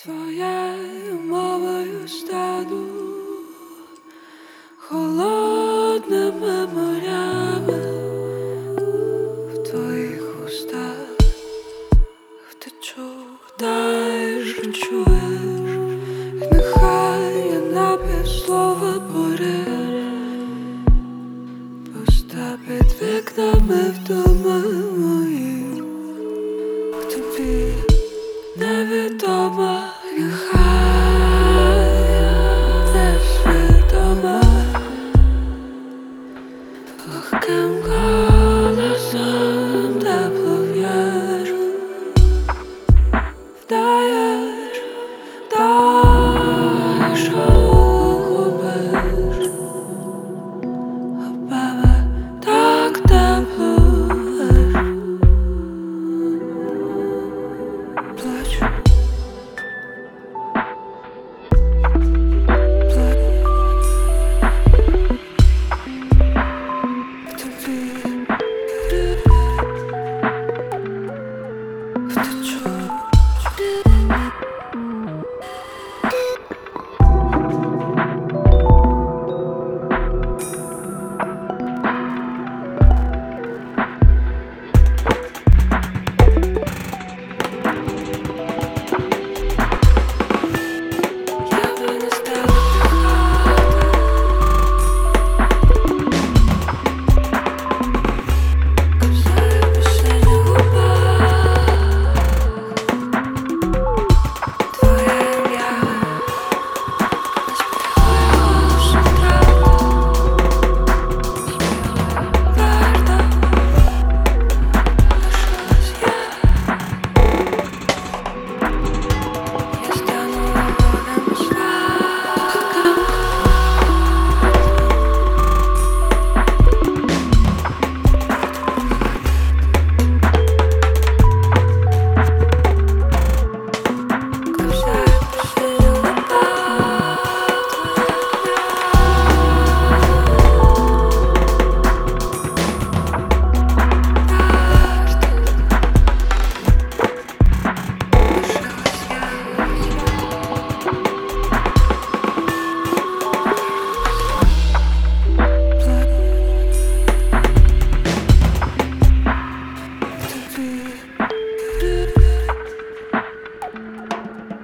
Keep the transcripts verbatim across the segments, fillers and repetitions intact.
Твоєю мовою стану холодними морями, в твоїх устах втечу, дай що чуєш, і нехай я напівслова порив, пуста під вікнами вдома моїх, в тобі невідома. Нехай не свідома, легким голосом тепло в'єш, вдаєш, дай, що губиш, а в тебе так тепло лиш. Плачу.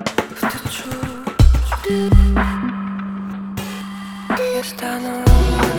Я стану